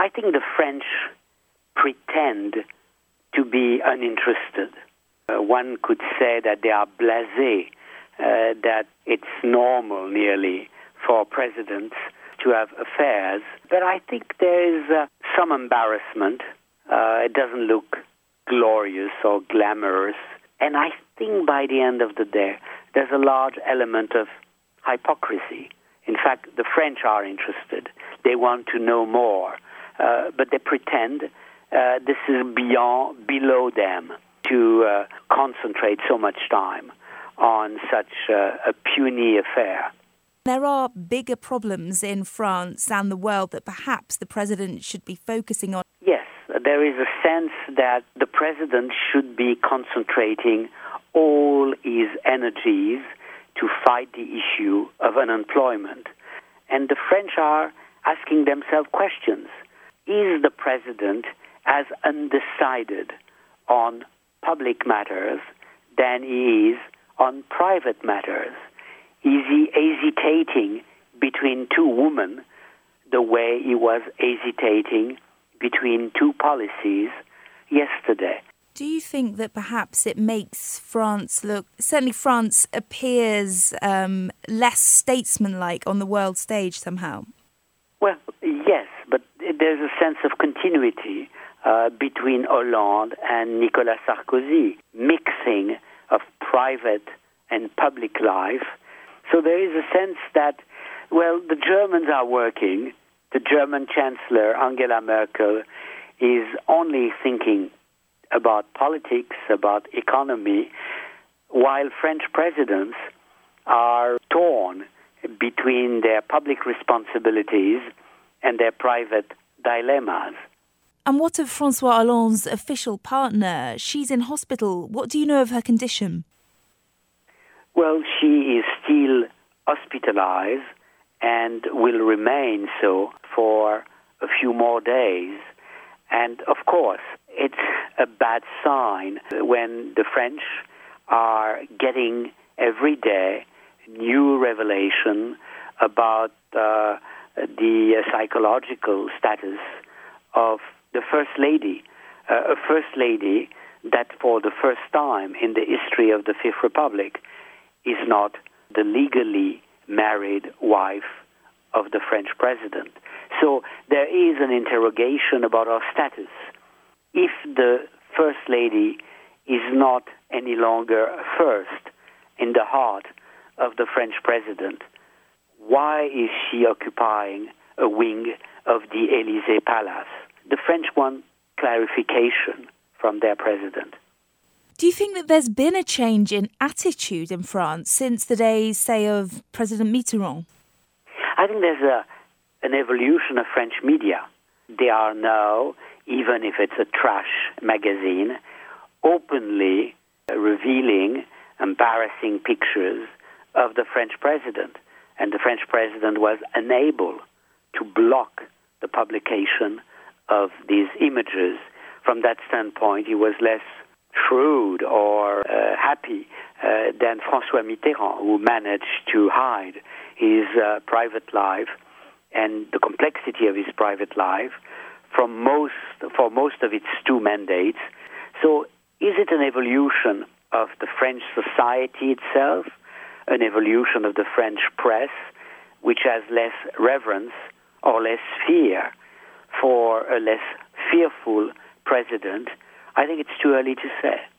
I think the French pretend to be uninterested. One could say that they are blasé, that it's normal nearly for presidents to have affairs. But I think there is some embarrassment. It doesn't look glorious or glamorous. And I think by the end of the day, there's a large element of hypocrisy. In fact, the French are interested. They want to know more. But they pretend this is below them to concentrate so much time on such a puny affair. There are bigger problems in France and the world that perhaps the president should be focusing on. Yes, there is a sense that the president should be concentrating all his energies to fight the issue of unemployment. And the French are asking themselves questions. Is the president as undecided on public matters than he is on private matters? Is he hesitating between two women the way he was hesitating between two policies yesterday? Do you think that perhaps it makes France look... Certainly France appears less statesmanlike on the world stage somehow. Well, yes, but there's a sense of continuity between Hollande and Nicolas Sarkozy, mixing of private and public life. So there is a sense that, well, the Germans are working. The German Chancellor, Angela Merkel, is only thinking about politics, about economy, while French presidents are torn between their public responsibilities and their private dilemmas. And what of François Hollande's official partner? She's in hospital. What do you know of her condition? Well, she is still hospitalized and will remain so for a few more days. And of course, it's a bad sign when the French are getting every day new revelation about the psychological status of the First Lady, a First Lady that for the first time in the history of the Fifth Republic is not the legally married wife of the French president. So there is an interrogation about our status. If the First Lady is not any longer first in the heart of the French president, why is she occupying a wing of the Élysée Palace? The French want clarification from their president. Do you think that there's been a change in attitude in France since the days, say, of President Mitterrand? I think there's an evolution of French media. They are now, even if it's a trash magazine, openly revealing embarrassing pictures of the French president. And the French president was unable to block the publication of these images. From that standpoint, he was less shrewd or happy than François Mitterrand, who managed to hide his private life and the complexity of his private life for most of its two mandates. So is it an evolution of the French society itself, an evolution of the French press, which has less reverence or less fear for a less fearful president? I think it's too early to say.